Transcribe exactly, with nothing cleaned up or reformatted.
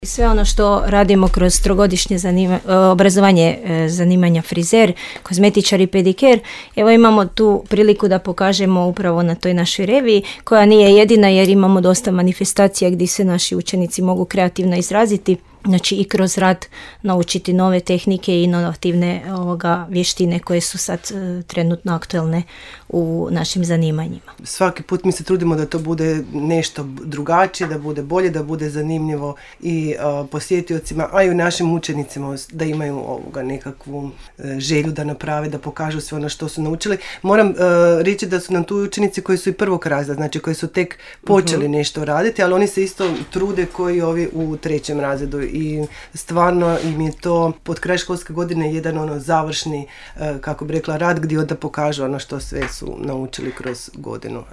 Sve ono što radimo kroz trogodišnje zanima, obrazovanje zanimanja frizer, kozmetičar i pediker, evo imamo tu priliku da pokažemo upravo na toj našoj reviji, koja nije jedina jer imamo dosta manifestacija gdje se naši učenici mogu kreativno izraziti. Znači i kroz rad naučiti nove tehnike i inovativne ovoga, vještine koje su sad e, trenutno aktualne u našim zanimanjima. Svaki put mi se trudimo da to bude nešto drugačije, da bude bolje, da bude zanimljivo i uh, posjetiocima, a i u našim učenicima da imaju ovoga nekakvu e, želju da naprave, da pokažu sve ono što su naučili. Moram uh, reći da su nam tu učenici koji su i prvog razreda, znači koji su tek počeli uh-huh. nešto raditi, ali oni se isto trude koji ovi u trećem razredu. I stvarno im je to pod kraj školske godine jedan ono završni, kako bi rekla, rad gdje onda pokažu ono što sve su naučili kroz godinu.